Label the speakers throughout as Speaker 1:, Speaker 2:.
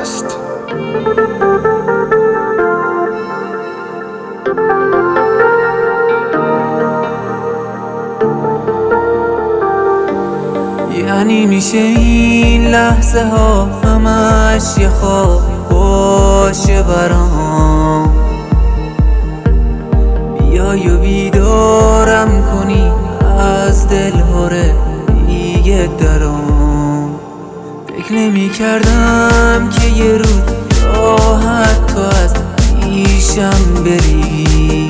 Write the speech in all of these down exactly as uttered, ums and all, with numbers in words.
Speaker 1: است.
Speaker 2: یعنی میشه این لحظه ها همش یه خواب باشه برام، بیای و بیدارم کنی از دلهاره دیگه درام. فکر نمی کردم که یه روز راحت تو از پیشم بری،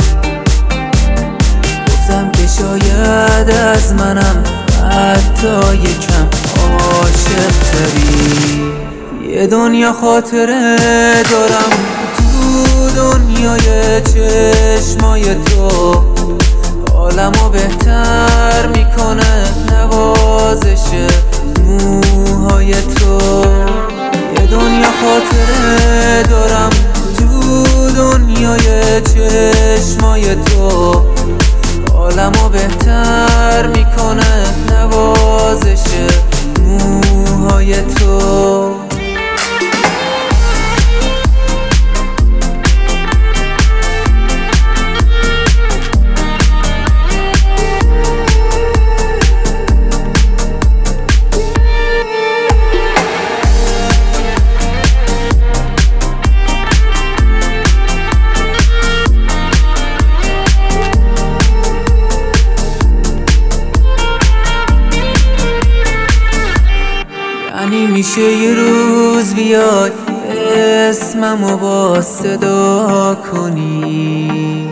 Speaker 2: گفتم که شاید از منم حتی یکم عاشق تری. یه دنیا خاطره دارم تو دنیای چشمای تو، حالمو بهتر میکنه نوازش موهای تو. یه دنیا خاطره دارم تو دنیای چشمای تو، حالمو بهتر میکنه نوازش موهای تو. یعنی میشه یه روز بیای اسممو با صدا کنی،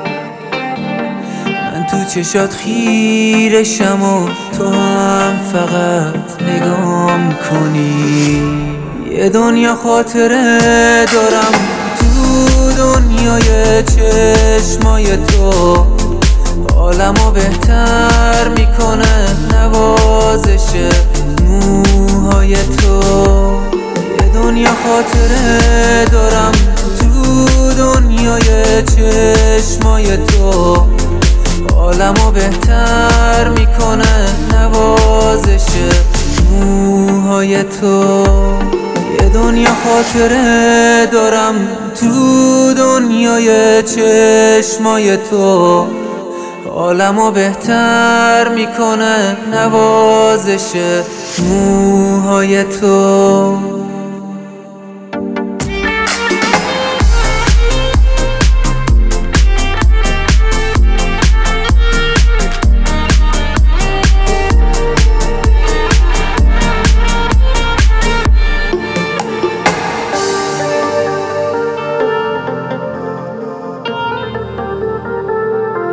Speaker 2: من تو چشات خیرشم و تو هم فقط نگام کنی. یه دنیا خاطره دارم تو دنیای چشمای تو، حالمو بهتر میکنه نوازش موهای تو. یه دنیا خاطره دارم تو دنیای چشمای تو، حالمو بهتر میکنه نوازش موهای تو. یه دنیا خاطره دارم تو دنیای چشمای تو، حالمو بهتر میکنه نوازش موهای تو.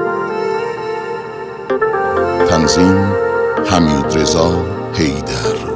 Speaker 1: تنظیم حمیدرضا حیدر.